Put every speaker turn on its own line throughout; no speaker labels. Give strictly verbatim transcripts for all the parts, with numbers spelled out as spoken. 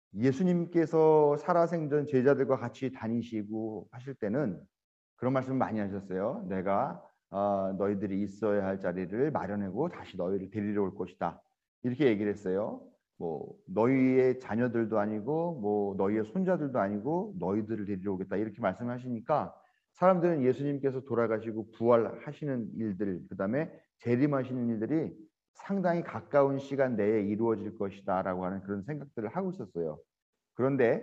예수님께서 살아생전 제자들과 같이 다니시고 하실 때는 그런 말씀을 많이 하셨어요. 내가 어, 너희들이 있어야 할 자리를 마련하고 다시 너희를 데리러 올 것이다. 이렇게 얘기를 했어요. 뭐 너희의 자녀들도 아니고 뭐 너희의 손자들도 아니고 너희들을 데리러 오겠다. 이렇게 말씀하시니까 사람들은 예수님께서 돌아가시고 부활하시는 일들, 그다음에 재림하시는 일들이 상당히 가까운 시간 내에 이루어질 것이다라고 하는 그런 생각들을 하고 있었어요. 그런데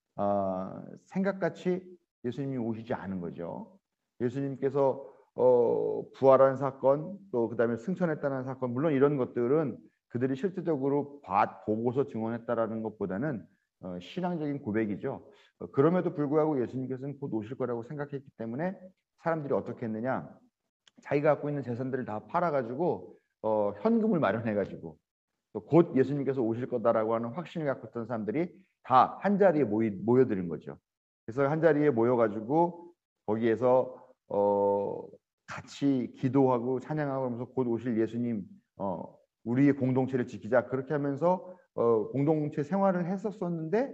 어, 생각같이 예수님이 오시지 않은 거죠. 예수님께서 어, 부활한 사건, 또 그다음에 승천했다는 사건, 물론 이런 것들은 그들이 실질적으로 봐, 보고서 증언했다라는 것보다는 어, 신앙적인 고백이죠. 어, 그럼에도 불구하고 예수님께서는 곧 오실 거라고 생각했기 때문에 사람들이 어떻게 했느냐? 자기가 갖고 있는 재산들을 다 팔아가지고 어, 현금을 마련해가지고 곧 예수님께서 오실 거다라고 하는 확신을 갖고 있던 사람들이 다 한 자리에 모이, 모여드는 거죠. 그래서 한 자리에 모여가지고 거기에서 어, 같이 기도하고 찬양하고 하면서 곧 오실 예수님, 어, 우리의 공동체를 지키자, 그렇게 하면서 어, 공동체 생활을 했었었는데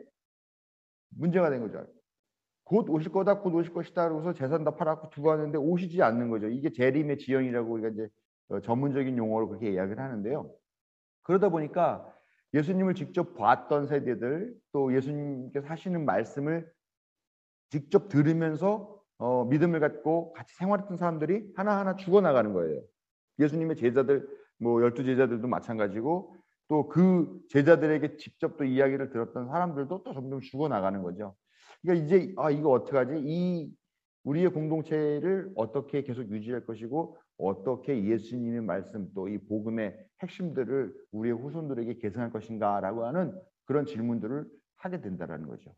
문제가 된 거죠. 곧 오실 거다, 곧 오실 것이다. 그래서 재산 다 팔아갖고 두고 왔는데 오시지 않는 거죠. 이게 재림의 지연이라고 우리가 이제 어, 전문적인 용어로 그렇게 이야기를 하는데요. 그러다 보니까 예수님을 직접 봤던 세대들, 또 예수님께서 하시는 말씀을 직접 들으면서 어, 믿음을 갖고 같이 생활했던 사람들이 하나하나 죽어나가는 거예요. 예수님의 제자들, 뭐 열두 제자들도 마찬가지고, 또 그 제자들에게 직접 또 이야기를 들었던 사람들도 또 점점 죽어나가는 거죠. 그러니까 이제 아 이거 어떡하지? 이 우리의 공동체를 어떻게 계속 유지할 것이고, 어떻게 예수님의 말씀, 또 이 복음의 핵심들을 우리의 후손들에게 계승할 것인가라고 하는 그런 질문들을 하게 된다는 거죠.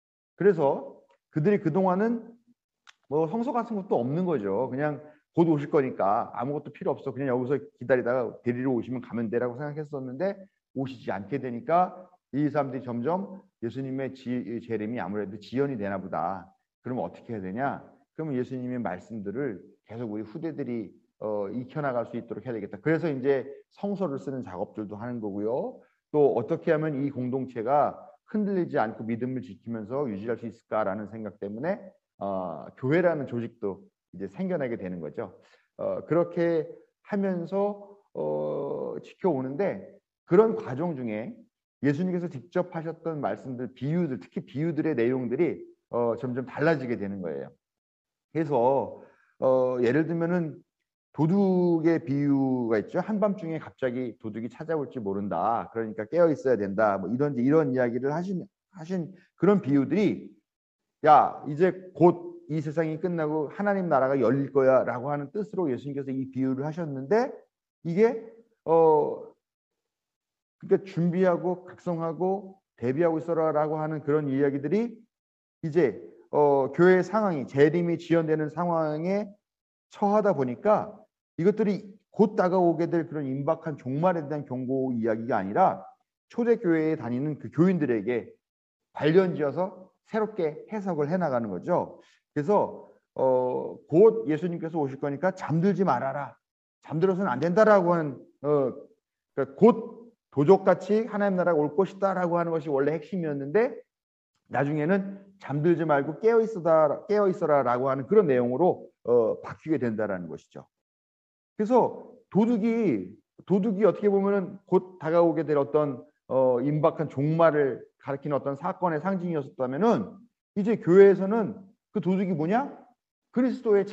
그래서 그들이 그동안은 뭐 성서 같은 것도 없는 거죠. 그냥 곧 오실 거니까 아무것도 필요 없어. 그냥 여기서 기다리다가 데리러 오시면 가면 되라고 생각했었는데 오시지 않게 되니까 이 사람들이 점점 예수님의 지, 재림이 아무래도 지연이 되나 보다. 그러면 어떻게 해야 되냐? 그러면 예수님의 말씀들을 계속 우리 후대들이 어, 익혀나갈 수 있도록 해야 되겠다. 그래서 이제 성서를 쓰는 작업들도 하는 거고요. 또 어떻게 하면 이 공동체가 흔들리지 않고 믿음을 지키면서 유지할 수 있을까라는 생각 때문에 어, 교회라는 조직도 이제 생겨나게 되는 거죠. 어, 그렇게 하면서 어, 지켜오는데 그런 과정 중에 예수님께서 직접 하셨던 말씀들, 비유들, 특히 비유들의 내용들이 어, 점점 달라지게 되는 거예요. 그래서 어, 예를 들면은 도둑의 비유가 있죠. 한밤중에 갑자기 도둑이 찾아올지 모른다. 그러니까 깨어 있어야 된다. 뭐 이런 이런 이야기를 하신 하신 그런 비유들이 야 이제 곧 이 세상이 끝나고 하나님 나라가 열릴 거야라고 하는 뜻으로 예수님께서 이 비유를 하셨는데 이게 어 그러니까 준비하고 각성하고 대비하고 있어라라고 하는 그런 이야기들이 이제 어 교회의 상황이 재림이 지연되는 상황에 처하다 보니까 이것들이 곧 다가오게 될 그런 임박한 종말에 대한 경고 이야기가 아니라 초대교회에 다니는 그 교인들에게 관련지어서 새롭게 해석을 해나가는 거죠. 그래서 어, 곧 예수님께서 오실 거니까 잠들지 말아라. 잠들어서는 안 된다라고 하는 어, 그러니까 곧 도적같이 하나님 나라가 올 것이다라고 하는 것이 원래 핵심이었는데 나중에는 잠들지 말고 깨어 있어라, 깨어 있어라라고 하는 그런 내용으로 어, 바뀌게 된다라는 것이죠. 그래서 도둑이 도둑이 어떻게 보면은 곧 다가오게 될 어떤 어, 임박한 종말을 가리키는 어떤 사건의 상징이었다면은 이제 교회에서는 그 도둑이 뭐냐? 그리스도의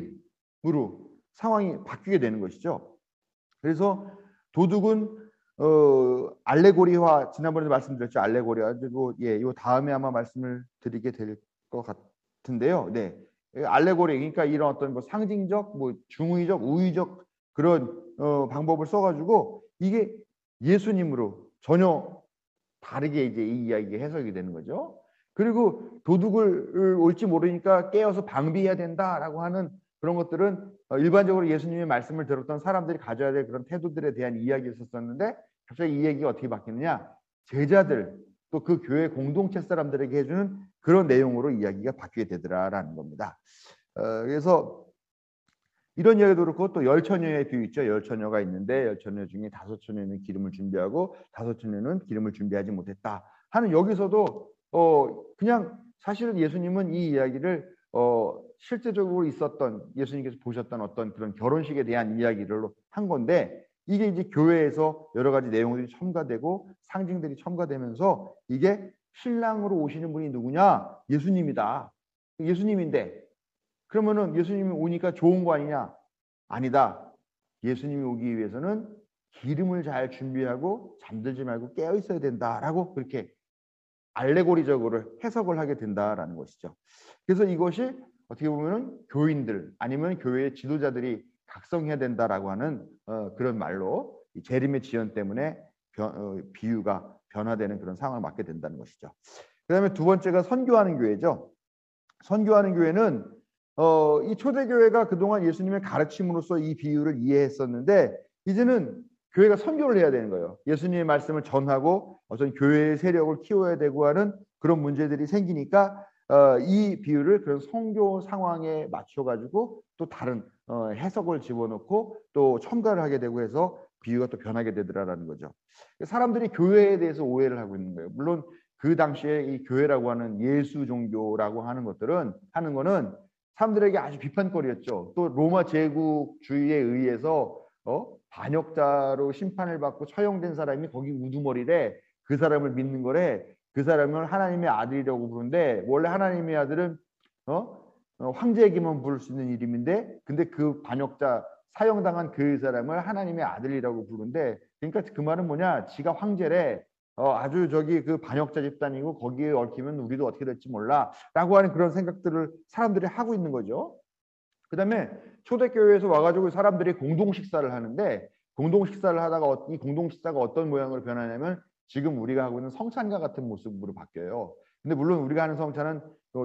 재림으로 상황이 바뀌게 되는 것이죠. 그래서 도둑은 어, 알레고리화, 지난번에도 말씀드렸죠. 알레고리화. 그리고 예, 요 다음에 아마 말씀을 드리게 될 것 같은데요. 네. 알레고리, 그러니까 이런 어떤 뭐 상징적, 뭐 중의적, 우의적 그런 어, 방법을 써가지고 이게 예수님으로 전혀 다르게 이제 이 이야기가 해석이 되는 거죠. 그리고 도둑을 올지 모르니까 깨어서 방비해야 된다라고 하는 그런 것들은 일반적으로 예수님의 말씀을 들었던 사람들이 가져야 될 그런 태도들에 대한 이야기였었는데 갑자기 이 얘기가 어떻게 바뀌느냐? 제자들 또 그 교회 공동체 사람들에게 해주는 그런 내용으로 이야기가 바뀌게 되더라라는 겁니다. 어, 그래서 이런 이야기도 그렇고 또 열 처녀의 비유 있죠. 열 처녀가 있는데 열 처녀 중에 다섯 처녀는 기름을 준비하고 다섯 처녀는 기름을 준비하지 못했다 하는 여기서도 어 그냥 사실은 예수님은 이 이야기를 어 실제적으로 있었던 예수님께서 보셨던 어떤 그런 결혼식에 대한 이야기를 한 건데 이게 이제 교회에서 여러 가지 내용들이 첨가되고 상징들이 첨가되면서 이게 신랑으로 오시는 분이 누구냐? 예수님이다. 예수님인데 그러면은 예수님이 오니까 좋은 거 아니냐? 아니다. 예수님이 오기 위해서는 기름을 잘 준비하고 잠들지 말고 깨어 있어야 된다라고 그렇게 알레고리적으로 해석을 하게 된다라는 것이죠. 그래서 이것이 어떻게 보면은 교인들 아니면 교회의 지도자들이 각성해야 된다라고 하는 어, 그런 말로 이 재림의 지연 때문에 변, 어, 비유가 변화되는 그런 상황을 맞게 된다는 것이죠. 그다음에 두 번째가 선교하는 교회죠. 선교하는 교회는 어, 이 초대교회가 그동안 예수님의 가르침으로써 이 비유를 이해했었는데 이제는 교회가 선교를 해야 되는 거예요. 예수님의 말씀을 전하고 어떤 교회의 세력을 키워야 되고 하는 그런 문제들이 생기니까 어, 이 비유를 그런 선교 상황에 맞춰가지고 또 다른 어, 해석을 집어넣고 또 첨가를 하게 되고 해서 비유가 또 변하게 되더라라는 거죠. 사람들이 교회에 대해서 오해를 하고 있는 거예요. 물론 그 당시에 이 교회라고 하는 예수 종교라고 하는 것들은 하는 거는 사람들에게 아주 비판거리였죠. 또 로마 제국주의에 의해서 어? 반역자로 심판을 받고 처형된 사람이 거기 우두머리래. 그 사람을 믿는 거래. 그 사람을 하나님의 아들이라고 부르는데 원래 하나님의 아들은 어? 어, 황제에게만 부를 수 있는 이름인데 근데 그 반역자 사형당한 그 사람을 하나님의 아들이라고 부르는데 그러니까 그 말은 뭐냐? 지가 황제래. 어, 아주 저기 그 반역자 집단이고 거기에 얽히면 우리도 어떻게 될지 몰라 라고 하는 그런 생각들을 사람들이 하고 있는 거죠. 그 다음에 초대교회에서 와가지고 사람들이 공동 식사를 하는데 공동 식사를 하다가 이 공동 식사가 어떤 모양으로 변하냐면 지금 우리가 하고 있는 성찬과 같은 모습으로 바뀌어요. 근데 물론 우리가 하는 성찬은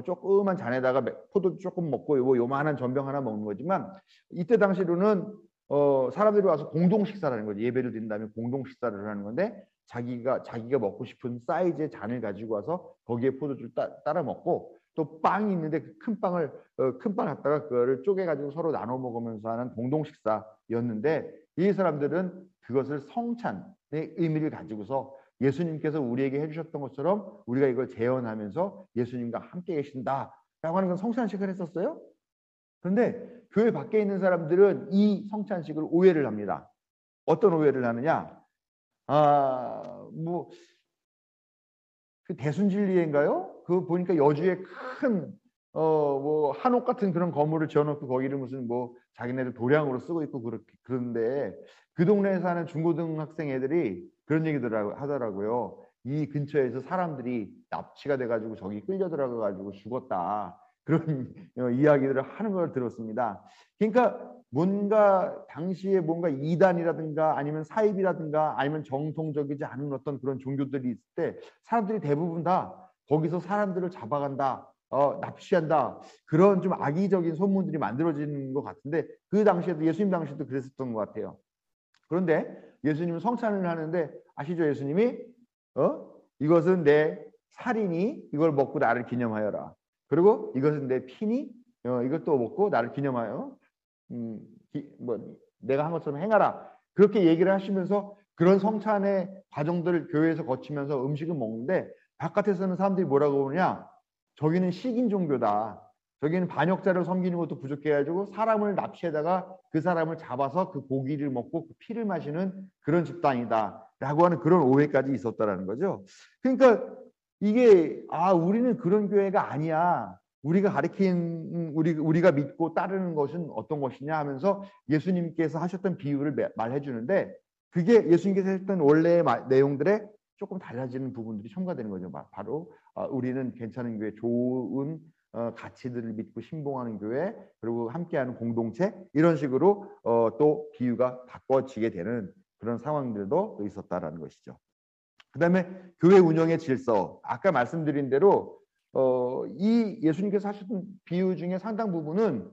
조그만 잔에다가 포도 조금 먹고 요 요만한 전병 하나 먹는 거지만 이때 당시로는 어, 사람들이 와서 공동 식사를 하는 거죠. 예배를 드린 다음에 공동 식사를 하는 건데 자기가 자기가 먹고 싶은 사이즈의 잔을 가지고 와서 거기에 포도주를 따, 따라 먹고 또 빵이 있는데 그 큰 빵을 어, 큰 빵 갖다가 그거를 쪼개 가지고 서로 나눠 먹으면서 하는 공동 식사였는데 이 사람들은 그것을 성찬의 의미를 가지고서 예수님께서 우리에게 해주셨던 것처럼 우리가 이걸 재현하면서 예수님과 함께 계신다라고 하는 건 성찬식을 했었어요. 그런데 교회 밖에 있는 사람들은 이 성찬식을 오해를 합니다. 어떤 오해를 하느냐? 아, 뭐, 그 대순진리인가요? 그 보니까 여주에 큰, 어, 뭐, 한옥 같은 그런 건물을 지어놓고 거기를 무슨 뭐, 자기네들 도량으로 쓰고 있고 그렇게, 그런데 그 동네에 사는 중고등학생 애들이 그런 얘기들 하더라고요. 이 근처에서 사람들이 납치가 돼가지고 저기 끌려 들어가가지고 죽었다. 그런 이야기들을 하는 걸 들었습니다. 그러니까 뭔가 당시에 뭔가 이단이라든가 아니면 사입이라든가 아니면 정통적이지 않은 어떤 그런 종교들이 있을 때 사람들이 대부분 다 거기서 사람들을 잡아간다, 어, 납치한다 그런 좀 악의적인 소문들이 만들어지는 것 같은데 그 당시에도 예수님 당시에도 그랬었던 것 같아요. 그런데 예수님은 성찬을 하는데 아시죠? 예수님이 어? 이것은 내 살이니 이걸 먹고 나를 기념하여라. 그리고 이것은 내 피니 어, 이것도 먹고 나를 기념하여 음, 기, 뭐 내가 한 것처럼 행하라. 그렇게 얘기를 하시면서 그런 성찬의 과정들을 교회에서 거치면서 음식을 먹는데 바깥에서는 사람들이 뭐라고 그러냐? 저기는 식인 종교다. 저기는 반역자를 섬기는 것도 부족해가지고 사람을 납치해다가 그 사람을 잡아서 그 고기를 먹고 그 피를 마시는 그런 집단이다라고 하는 그런 오해까지 있었다라는 거죠. 그러니까 이게 아 우리는 그런 교회가 아니야. 우리가 가리킨 우리 우리가 믿고 따르는 것은 어떤 것이냐 하면서 예수님께서 하셨던 비유를 말해 주는데 그게 예수님께서 했던 원래의 내용들에 조금 달라지는 부분들이 첨가되는 거죠. 바로 우리는 괜찮은 교회, 좋은 가치들을 믿고 신봉하는 교회, 그리고 함께하는 공동체 이런 식으로 또 비유가 바꿔지게 되는 그런 상황들도 있었다라는 것이죠. 그 다음에 교회 운영의 질서. 아까 말씀드린 대로 어, 이 예수님께서 하셨던 비유 중에 상당 부분은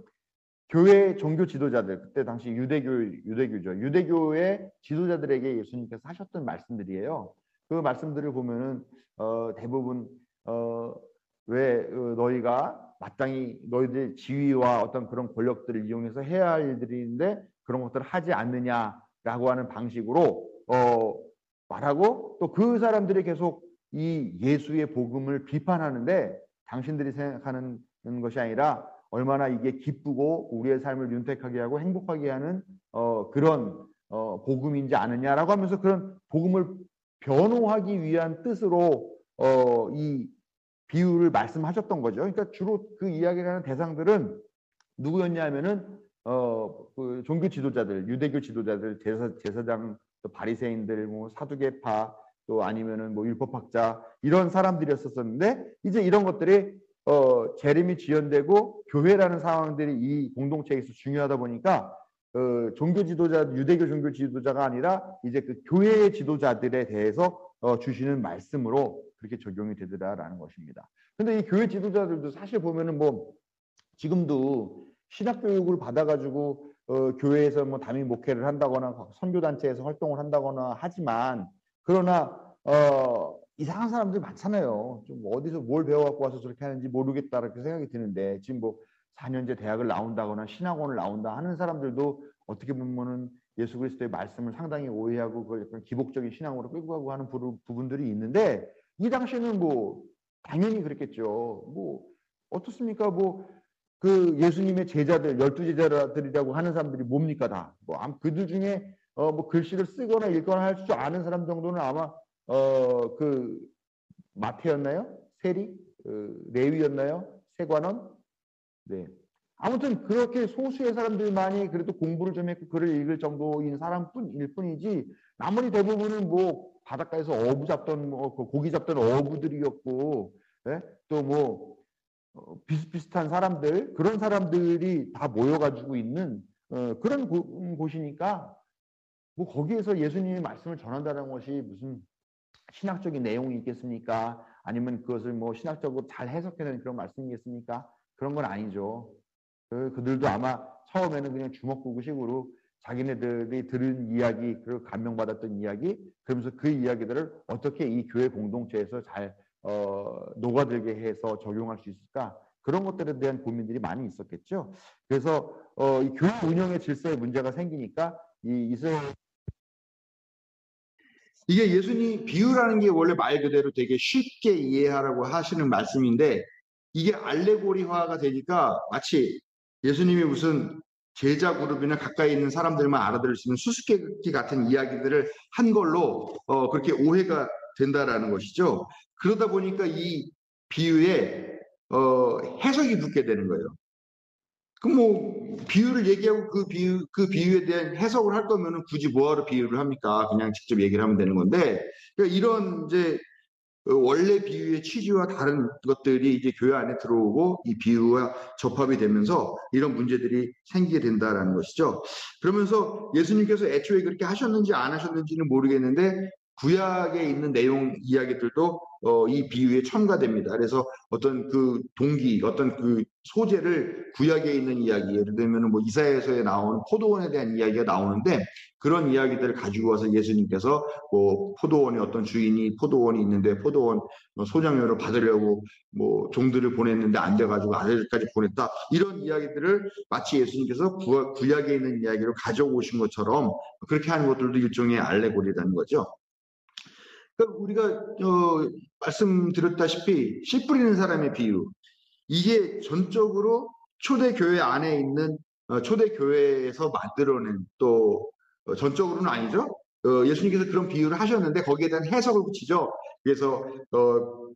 교회 종교 지도자들, 그때 당시 유대교, 유대교죠. 유대교의 지도자들에게 예수님께서 하셨던 말씀들이에요. 그 말씀들을 보면은 어, 대부분 어, 왜 어, 너희가 마땅히 너희들 지위와 어떤 그런 권력들을 이용해서 해야 할 일들인데 그런 것들을 하지 않느냐라고 하는 방식으로 어, 말하고 또 그 사람들이 계속 이 예수의 복음을 비판하는데 당신들이 생각하는 것이 아니라 얼마나 이게 기쁘고 우리의 삶을 윤택하게 하고 행복하게 하는 어, 그런 어, 복음인지 아느냐라고 하면서 그런 복음을 변호하기 위한 뜻으로 어, 이 비유를 말씀하셨던 거죠. 그러니까 주로 그 이야기를 하는 대상들은 누구였냐 하면은 어, 그 종교 지도자들, 유대교 지도자들, 제사, 제사장, 또 바리새인들, 뭐 사두개파, 또 아니면은 뭐 율법학자 이런 사람들이었었는데 이제 이런 것들이 어, 재림이 지연되고 교회라는 상황들이 이 공동체에서 중요하다 보니까 어, 종교 지도자, 유대교 종교 지도자가 아니라 이제 그 교회의 지도자들에 대해서 어, 주시는 말씀으로 그렇게 적용이 되더라라는 것입니다. 근데 이 교회 지도자들도 사실 보면은 뭐 지금도 신학 교육을 받아가지고 어, 교회에서 뭐 담임 목회를 한다거나 선교단체에서 활동을 한다거나 하지만 그러나 어, 이상한 사람들 많잖아요. 좀 어디서 뭘 배워갖고 와서 저렇게 하는지 모르겠다 이렇게 생각이 드는데 지금 뭐 사 년제 대학을 나온다거나 신학원을 나온다 하는 사람들도 어떻게 보면은 예수 그리스도의 말씀을 상당히 오해하고 그걸 약간 기복적인 신앙으로 끌고 가고 하는 부, 부분들이 있는데 이 당시에는 뭐 당연히 그랬겠죠. 뭐 어떻습니까? 뭐 그 예수님의 제자들, 열두 제자들이라고 하는 사람들이 뭡니까 다. 뭐 그들 중에 어 뭐 글씨를 쓰거나 읽거나 할 줄 아는 사람 정도는 아마 어 그 마태였나요? 세리? 그 레위였나요? 세관원? 네. 아무튼 그렇게 소수의 사람들만이 그래도 공부를 좀 했고 글을 읽을 정도인 사람뿐일 뿐이지 나머지 대부분은 뭐 바닷가에서 어부 잡던 뭐 고기 잡던 어부들이었고 예? 또뭐 어, 비슷비슷한 사람들 그런 사람들이 다 모여가지고 있는 어, 그런 고, 곳이니까 뭐 거기에서 예수님의 말씀을 전한다는 것이 무슨 신학적인 내용이 있겠습니까? 아니면 그것을 뭐 신학적으로 잘 해석해내는 그런 말씀이겠습니까? 그런 건 아니죠. 그, 그들도 아마 처음에는 그냥 주먹구구식으로 자기네들이 들은 이야기 그리고 감명받았던 이야기 그러면서 그 이야기들을 어떻게 이 교회 공동체에서 잘 어, 녹아들게 해서 적용할 수 있을까? 그런 것들에 대한 고민들이 많이 있었겠죠. 그래서 어, 이 교회 운영의 질서에 문제가 생기니까 이 이스라엘 이게 예수님 비유라는 게 원래 말 그대로 되게 쉽게 이해하라고 하시는 말씀인데 이게 알레고리화가 되니까 마치 예수님이 무슨 제자 그룹이나 가까이 있는 사람들만 알아들을 수 있는 수수께끼 같은 이야기들을 한 걸로 어, 그렇게 오해가 된다라는 것이죠. 그러다 보니까 이 비유에 어, 해석이 붙게 되는 거예요. 그럼 뭐 비유를 얘기하고 그 비유 그 비유에 대한 해석을 할 거면은 굳이 뭐하러 비유를 합니까? 그냥 직접 얘기를 하면 되는 건데 그러니까 이런 이제 원래 비유의 취지와 다른 것들이 이제 교회 안에 들어오고 이 비유와 접합이 되면서 이런 문제들이 생기게 된다라는 것이죠. 그러면서 예수님께서 애초에 그렇게 하셨는지 안 하셨는지는 모르겠는데 구약에 있는 내용 이야기들도 어, 이 비유에 첨가됩니다. 그래서 어떤 그 동기, 어떤 그 소재를 구약에 있는 이야기, 예를 들면 뭐 이사야서에 나온 포도원에 대한 이야기가 나오는데 그런 이야기들을 가지고 와서 예수님께서 뭐 포도원에 어떤 주인이 포도원이 있는데 포도원 소장료를 받으려고 뭐 종들을 보냈는데 안 돼가지고 아들까지 보냈다 이런 이야기들을 마치 예수님께서 구약에 있는 이야기를 가져오신 것처럼 그렇게 하는 것들도 일종의 알레고리라는 거죠. 그러니까 우리가 어, 말씀드렸다시피 씨 뿌리는 사람의 비유 이게 전적으로 초대교회 안에 있는 어, 초대교회에서 만들어낸 또 어, 전적으로는 아니죠. 어, 예수님께서 그런 비유를 하셨는데 거기에 대한 해석을 붙이죠. 그래서 어,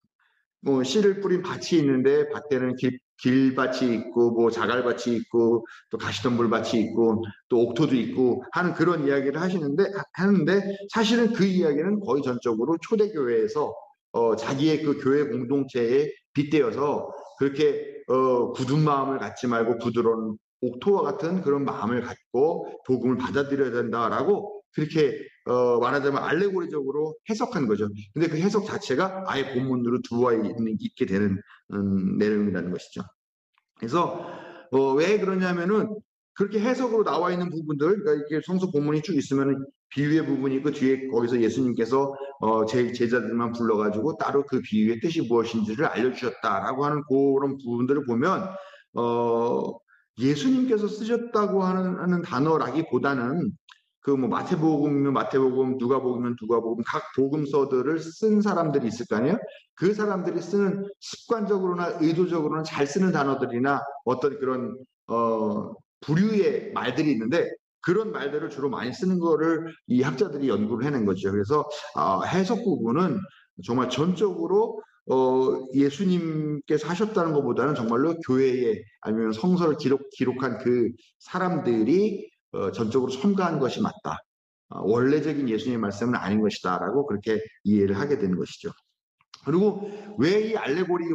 뭐 씨를 뿌린 밭이 있는데 밭에는 길, 길밭이 있고 뭐 자갈밭이 있고 또 가시덤불밭이 있고 또 옥토도 있고 하는 그런 이야기를 하시는데 하는데 사실은 그 이야기는 거의 전적으로 초대교회에서 어, 자기의 그 교회 공동체에 빗대어서 그렇게 어, 굳은 마음을 갖지 말고 부드러운 옥토와 같은 그런 마음을 갖고 복음을 받아들여야 된다라고 그렇게 어, 말하자면 알레고리적으로 해석한 거죠. 근데 그 해석 자체가 아예 본문으로 들어와 있는, 있게 되는 음, 내용이라는 것이죠. 그래서 어, 왜 그러냐면은 그렇게 해석으로 나와 있는 부분들, 그러니까 이렇게 성서 본문이 쭉 있으면은 비유의 부분이 있고 뒤에 거기서 예수님께서 어, 제 제자들만 불러가지고 따로 그 비유의 뜻이 무엇인지를 알려주셨다라고 하는 그런 부분들을 보면 어, 예수님께서 쓰셨다고 하는, 하는 단어라기보다는 그 뭐 마태복음이면 마태복음, 누가복음이면 누가복음, 각 복음서들을 쓴 사람들이 있을 거 아니에요? 그 사람들이 쓰는 습관적으로나 의도적으로는 잘 쓰는 단어들이나 어떤 그런 어 부류의 말들이 있는데, 그런 말들을 주로 많이 쓰는 거를 이 학자들이 연구를 해낸 거죠. 그래서 어, 해석 부분은 정말 전적으로 어, 예수님께서 하셨다는 것보다는 정말로 교회에 아니면 성서를 기록, 기록한 그 사람들이 어, 전적으로 첨가한 것이 맞다. 어, 원래적인 예수님의 말씀은 아닌 것이다 라고 그렇게 이해를 하게 되는 것이죠. 그리고 왜 이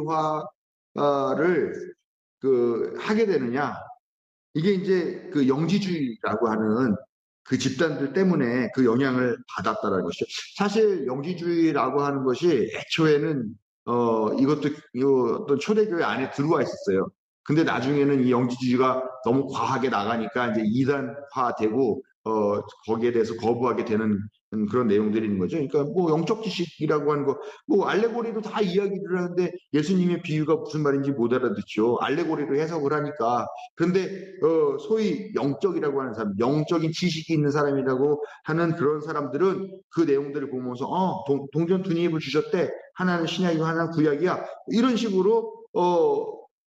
알레고리화를 그 하게 되느냐, 이게 이제 그 영지주의라고 하는 그 집단들 때문에 그 영향을 받았다라는 것이죠. 사실 영지주의라고 하는 것이 애초에는 어 이것도 이 어떤 초대교회 안에 들어와 있었어요. 근데 나중에는 이 영지주의가 너무 과하게 나가니까 이제 이단화되고 어 거기에 대해서 거부하게 되는 그런 내용들이 있는 거죠. 그러니까 뭐 영적 지식이라고 하는 거, 뭐 알레고리로 다 이야기를 하는데 예수님의 비유가 무슨 말인지 못 알아듣죠. 알레고리로 해석을 하니까. 그런데 어, 소위 영적이라고 하는 사람, 영적인 지식이 있는 사람이라고 하는 그런 사람들은 그 내용들을 보면서 어, 동, 동전 두 입을 주셨대. 하나는 신약이고 하나는 구약이야. 이런 식으로 어,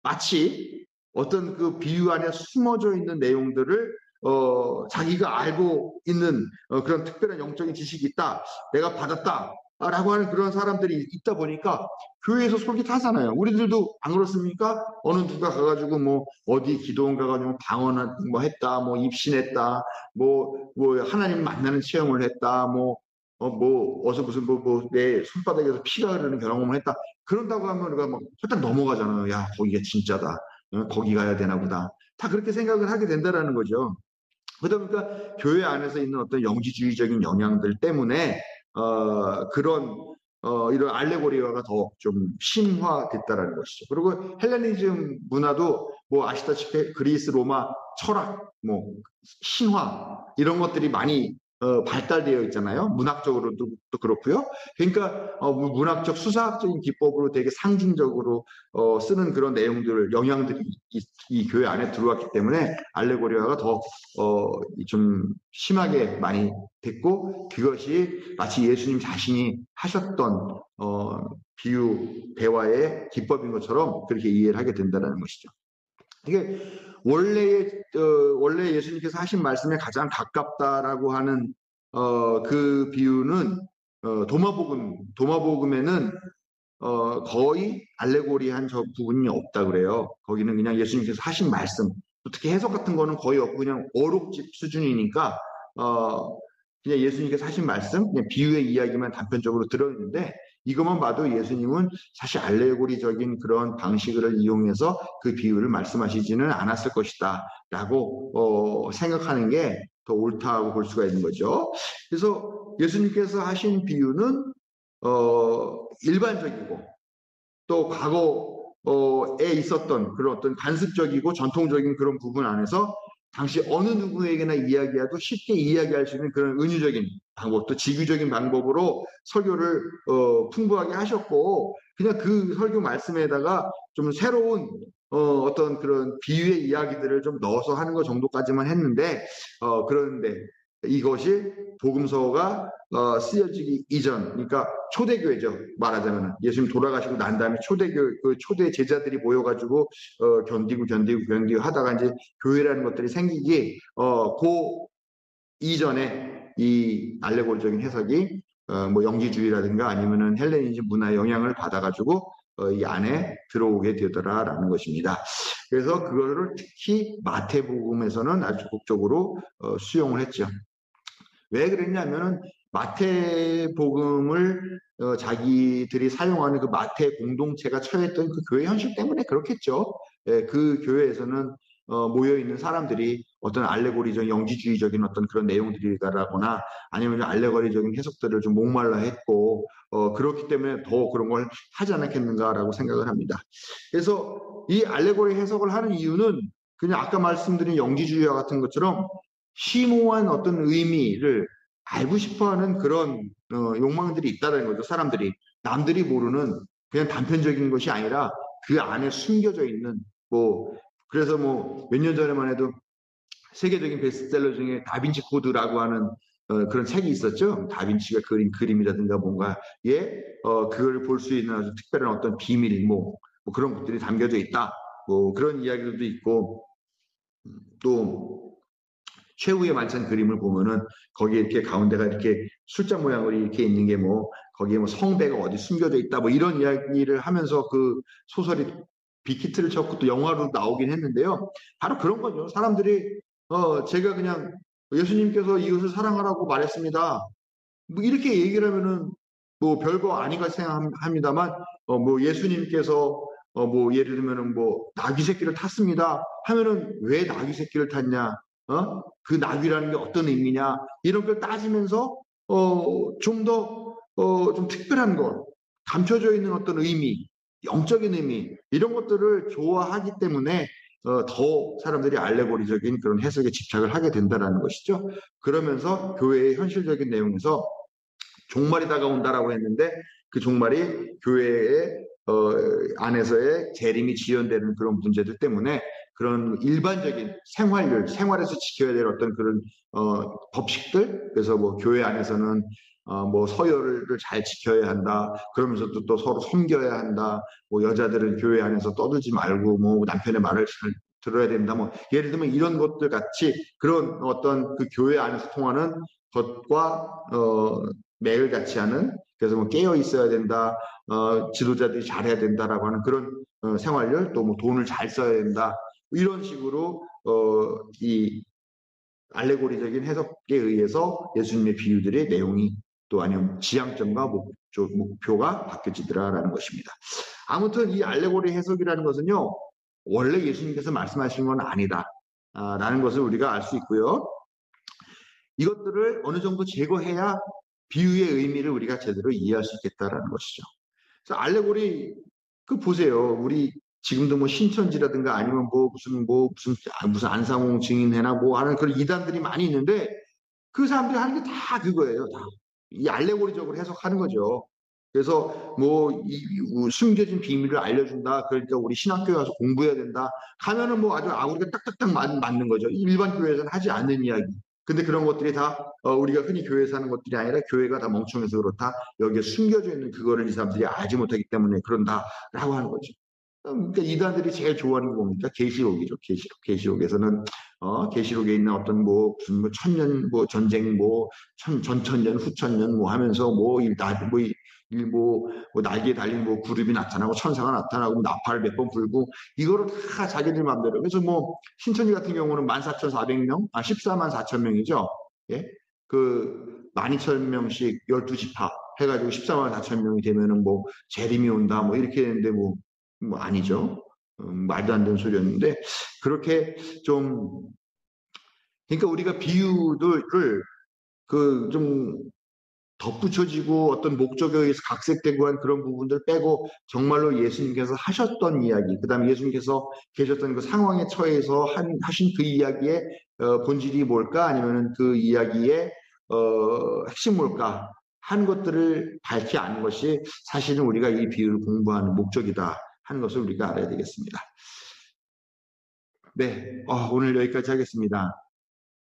마치 어떤 그 비유 안에 숨어져 있는 내용들을 어, 자기가 알고 있는 어, 그런 특별한 영적인 지식이 있다. 내가 받았다. 라고 하는 그런 사람들이 있다 보니까 교회에서 솔깃하잖아요. 우리들도 안 그렇습니까? 어느 누가 가가지고 뭐 어디 기도원 가가지고 방언 뭐 했다, 뭐 입신했다, 뭐, 뭐 하나님 만나는 체험을 했다, 뭐, 어, 뭐, 어서 무슨 뭐, 뭐, 내 손바닥에서 피가 흐르는 경험을 했다. 그런다고 하면 우리가 막 살짝 넘어가잖아요. 야, 거기가 진짜다. 어, 거기 가야 되나 보다. 다 그렇게 생각을 하게 된다라는 거죠. 그러다 보니까 교회 안에서 있는 어떤 영지주의적인 영향들 때문에 어, 그런 어, 이런 알레고리화가 더 좀 심화됐다라는 것이죠. 그리고 헬레니즘 문화도 뭐 아시다시피 그리스, 로마 철학, 뭐 신화 이런 것들이 많이 어, 발달되어 있잖아요. 문학적으로도 또 그렇고요. 그러니까 어, 문학적 수사학적인 기법으로 되게 상징적으로 어, 쓰는 그런 내용들, 영향들이 이, 이 교회 안에 들어왔기 때문에 알레고리화가 더 어, 좀 심하게 많이 됐고, 그것이 마치 예수님 자신이 하셨던 어, 비유 대화의 기법인 것처럼 그렇게 이해를 하게 된다는 것이죠. 이게 원래 어, 원래 예수님께서 하신 말씀에 가장 가깝다라고 하는 어, 그 비유는 어, 도마복음 도마복음에는 어, 거의 알레고리한 저 부분이 없다 그래요. 거기는 그냥 예수님께서 하신 말씀, 특히 해석 같은 거는 거의 없고 그냥 어록집 수준이니까 어, 그냥 예수님께서 하신 말씀, 그냥 비유의 이야기만 단편적으로 들어있는데, 이것만 봐도 예수님은 사실 알레고리적인 그런 방식을 이용해서 그 비유를 말씀하시지는 않았을 것이다 라고 어, 생각하는 게 더 옳다고 볼 수가 있는 거죠. 그래서 예수님께서 하신 비유는 어, 일반적이고 또 과거에 있었던 그런 어떤 관습적이고 전통적인 그런 부분 안에서 당시 어느 누구에게나 이야기해도 쉽게 이야기할 수 있는 그런 은유적인 방법, 또 직유적인 방법으로 설교를 어, 풍부하게 하셨고, 그냥 그 설교 말씀에다가 좀 새로운 어, 어떤 그런 비유의 이야기들을 좀 넣어서 하는 것 정도까지만 했는데, 어, 그런데 이것이 복음서가 어, 쓰여지기 이전, 그러니까 초대교회죠. 말하자면 예수님 돌아가시고 난 다음에 초대교 그 초대 제자들이 모여가지고 어, 견디고 견디고 견디고 하다가 이제 교회라는 것들이 생기기 어, 그 이전에 이 알레고리적인 해석이 어, 뭐 영지주의라든가 아니면은 헬레니즘 문화의 영향을 받아가지고 어, 이 안에 들어오게 되더라라는 것입니다. 그래서 그거를 특히 마태복음에서는 아주 적극적으로 어, 수용을 했죠. 왜 그랬냐면은 마태복음을 어, 자기들이 사용하는 그 마태 공동체가 처했던 그 교회 현실 때문에 그렇겠죠. 예, 그 교회에서는 어, 모여있는 사람들이 어떤 알레고리적 영지주의적인 어떤 그런 내용들이라거나 아니면 알레고리적인 해석들을 좀 목말라 했고 어, 그렇기 때문에 더 그런 걸 하지 않았겠는가라고 생각을 합니다. 그래서 이 알레고리 해석을 하는 이유는 그냥 아까 말씀드린 영지주의와 같은 것처럼 심오한 어떤 의미를 알고 싶어하는 그런 어, 욕망들이 있다는 거죠. 사람들이 남들이 모르는 그냥 단편적인 것이 아니라 그 안에 숨겨져 있는 뭐 그래서 뭐 몇 년 전에만 해도 세계적인 베스트셀러 중에 다빈치 코드라고 하는 어, 그런 책이 있었죠. 다빈치가 그린 그림이라든가 뭔가 예, 어, 그걸 볼 수 있는 아주 특별한 어떤 비밀 뭐, 뭐 그런 것들이 담겨져 있다. 뭐 그런 이야기들도 있고 또 최후의 만찬 그림을 보면은 거기에 이렇게 가운데가 이렇게 숫자 모양으로 이렇게 있는 게 뭐 거기에 뭐 성배가 어디 숨겨져 있다 뭐 이런 이야기를 하면서 그 소설이 빅히트를 쳤고 또 영화로 나오긴 했는데요. 바로 그런 거죠. 사람들이 어 제가 그냥 예수님께서 이웃을 사랑하라고 말했습니다. 뭐 이렇게 얘기를 하면은 뭐 별거 아니가 생각합니다만 어 뭐 예수님께서 어 뭐 예를 들면은 뭐 나귀 새끼를 탔습니다 하면은 왜 나귀 새끼를 탔냐 어 그 나귀라는 게 어떤 의미냐 이런 걸 따지면서 어 좀 더 어 좀 특별한 것 감춰져 있는 어떤 의미 영적인 의미 이런 것들을 좋아하기 때문에 어, 더 사람들이 알레고리적인 그런 해석에 집착을 하게 된다는 것이죠. 그러면서 교회의 현실적인 내용에서 종말이 다가온다라고 했는데 그 종말이 교회의 어, 안에서의 재림이 지연되는 그런 문제들 때문에 그런 일반적인 생활률, 생활에서 지켜야 될 어떤 그런 어, 법칙들, 그래서 뭐 교회 안에서는 어, 뭐 서열을 잘 지켜야 한다. 그러면서도 또 서로 섬겨야 한다. 뭐 여자들은 교회 안에서 떠들지 말고 뭐 남편의 말을 잘 들어야 된다. 뭐 예를 들면 이런 것들 같이 그런 어떤 그 교회 안에서 통하는 것과 어, 매일 같이 하는 그래서 뭐 깨어 있어야 된다, 어, 지도자들이 잘해야 된다라고 하는 그런 어, 생활률 또 뭐 돈을 잘 써야 된다 이런 식으로 어, 이 알레고리적인 해석에 의해서 예수님의 비유들의 내용이 또 아니면 지향점과 목표, 목표가 바뀌어지더라라는 것입니다. 아무튼 이 알레고리 해석이라는 것은요 원래 예수님께서 말씀하신 건 아니다. 아, 라는 것을 우리가 알 수 있고요. 이것들을 어느 정도 제거해야 비유의 의미를 우리가 제대로 이해할 수 있겠다라는 것이죠. 그래서 알레고리 그 보세요. 우리 지금도 뭐 신천지라든가 아니면 뭐 무슨 뭐 무슨 무슨 안상홍 증인회나 뭐 하는 그런 이단들이 많이 있는데 그 사람들이 하는 게 다 그거예요. 다 이 알레고리적으로 해석하는 거죠. 그래서 뭐 이, 이, 숨겨진 비밀을 알려준다. 그러니까 우리 신학교에 가서 공부해야 된다. 하면은 뭐 아주 아우리가 딱딱딱 맞, 맞는 거죠. 일반 교회에서는 하지 않는 이야기. 근데 그런 것들이 다 어, 우리가 흔히 교회에서 하는 것들이 아니라 교회가 다 멍청해서 그렇다. 여기에 숨겨져 있는 그거를 이 사람들이 알지 못하기 때문에 그런다라고 하는 거죠. 그러니까 이단들이 제일 좋아하는 게 뭡니까? 계시록이죠. 계시록. 계시록에서는 어, 계시록에 있는 어떤 뭐 무슨 뭐 천년 뭐 전쟁 뭐 천, 전천년 후천년 뭐 하면서 뭐 일다 뭐 일뭐 뭐 날개에 달린 뭐 그룹이 나타나고 천사가 나타나고 뭐 나팔을 몇 번 불고 이거를 다 자기들 마음대로. 그래서 뭐 신천지 같은 경우는 만 사천사백 명, 아 십사만 사천 명이죠. 예, 그 만 이천 명씩 열두 지파 해가지고 십사만 사천 명이 되면은 뭐 재림이 온다 뭐 이렇게 되는데 뭐. 뭐 아니죠. 음, 말도 안 되는 소리였는데 그렇게 좀 그러니까 우리가 비유들을 그 좀 덧붙여지고 어떤 목적에 의해서 각색되고 한 그런 부분들 빼고 정말로 예수님께서 하셨던 이야기, 그 다음에 예수님께서 계셨던 그 상황에 처해서 한, 하신 그 이야기의 어, 본질이 뭘까 아니면은 그 이야기의 어, 핵심 뭘까 하는 것들을 밝히 아는 것이 사실은 우리가 이 비유를 공부하는 목적이다. 하는 것을 우리가 알아야 되겠습니다. 네, 어, 오늘 여기까지 하겠습니다.